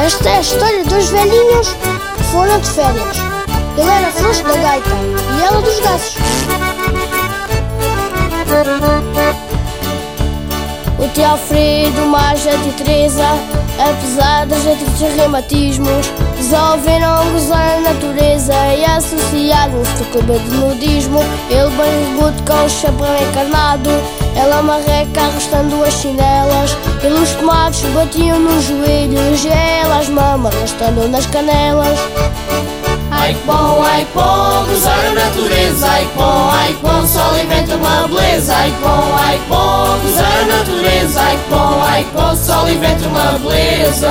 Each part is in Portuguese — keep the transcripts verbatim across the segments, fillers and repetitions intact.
Esta é a história de dois velhinhos que foram de férias. Ele era frouxo da gaita e ela dos gases. O tio Alfredo, Margete e Teresa, apesar das artrites e reumatismos, resolveram gozar a natureza e associaram-se ao clube de nudismo. Ele barrigudo com o chapéu encarnado, ela marreca arrastando as chinelas. E os tomates batiam nos joelhos e ela as mamas arrastando nas canelas. Ai que bom, ai que bom, gozar a natureza. Ai que bom, ai que bom, sol e vento uma beleza. Ai que bom, ai que bom, gozar a natureza. Ai que bom, ai que bom, sol e vento uma beleza.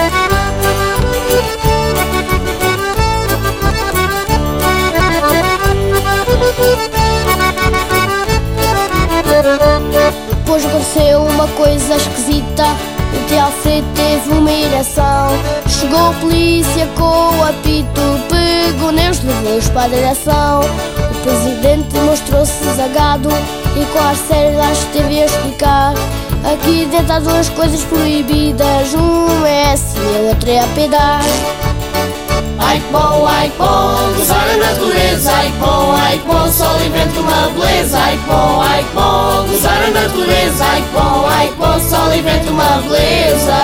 Depois aconteceu uma coisa esquisita. O tio Alfredo teve uma ereção. Chegou a polícia com o apito, pegou neles, levou-os para a direção. O presidente mostrou-se zangado e com ar sério lá esteve a explicar: aqui dentro há duas coisas proibidas, uma é assim e a outra é a peidar. Ai que bom, ai que bom, gozar a natureza. Ai que bom, ai que bom, sol e vento uma beleza. Ai que bom, ai que bom, gozar a natureza. Ai que bom, ai que bom, sol e vento uma beleza.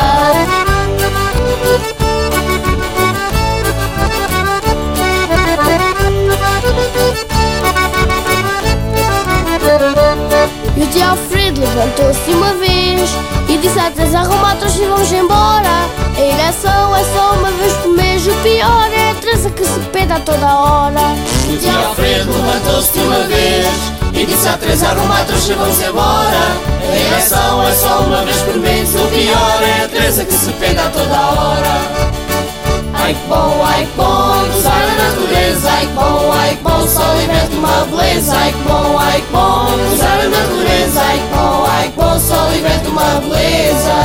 E o tio Alfredo levantou-se uma vez e disse à Teresa: arruma-te e vamos embora. A ereção é só uma vez por mês. O pior é a Teresa que se peda a toda a hora. O tio Alfredo levantou-se uma vez e disse à Teresa: arruma-te e vamos embora. A ereção é só uma vez por mês. O pior é a Teresa que se peda a toda a hora. Ai que bom, ai que bom, gozar a natureza. Ai que bom, ai que bom, sol e vento uma beleza. Ai que bom, ai que bom, gozar a natureza. Ai que bom, ai que bom, sol e vento uma beleza.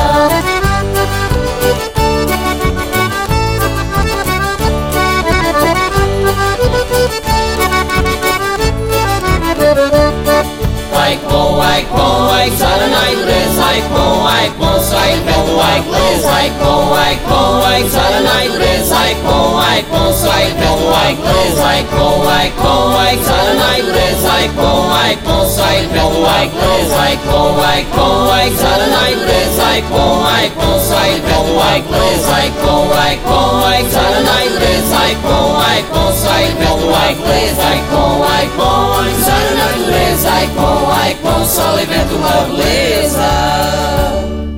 Ai que bom, ai que bom, ai que gozar a natureza. Ai que bom, ai que bom, sol e vento uma beleza. Ai que bom, ai que bom, ai que gozar a natureza. Ai que bom, ai que bom, sol e vento uma beleza. Ai que bom, ai que bom, ai que gozar a natureza. Ai que bom, ai que bom, sol e vento uma beleza. Ai que bom, ai que bom, ai que gozar a natureza. Ai que bom, ai que bom, sol e vento uma beleza. Ai que bom, ai que bom, ai que gozar a natureza. Ai que bom, ai que bom, sol e vento uma beleza. Ai que bom, ai que bom, ai que gozar a natureza. Ai que bom, ai que bom, sol e vento uma beleza.